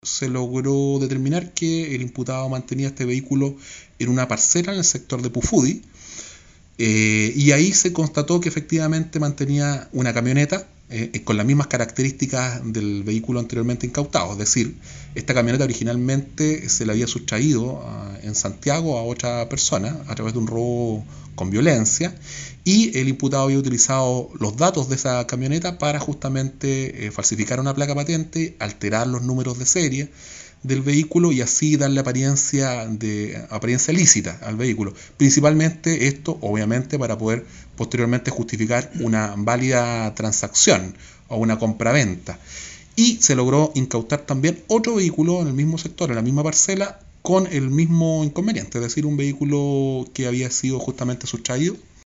se logró determinar que el imputado mantenía este vehículo en una parcela en el sector de Pufudi, y ahí se constató que efectivamente mantenía una camioneta con las mismas características del vehículo anteriormente incautado. Es decir, esta camioneta originalmente se la había sustraído en Santiago a otra persona a través de un robo con violencia, y el imputado había utilizado los datos de esa camioneta para justamente falsificar una placa patente, alterar los números de serie del vehículo y así darle apariencia lícita al vehículo. Principalmente esto, obviamente, para poder posteriormente justificar una válida transacción o una compraventa. Y se logró incautar también otro vehículo en el mismo sector, en la misma parcela, con el mismo inconveniente, es decir, un vehículo que había sido justamente sustraído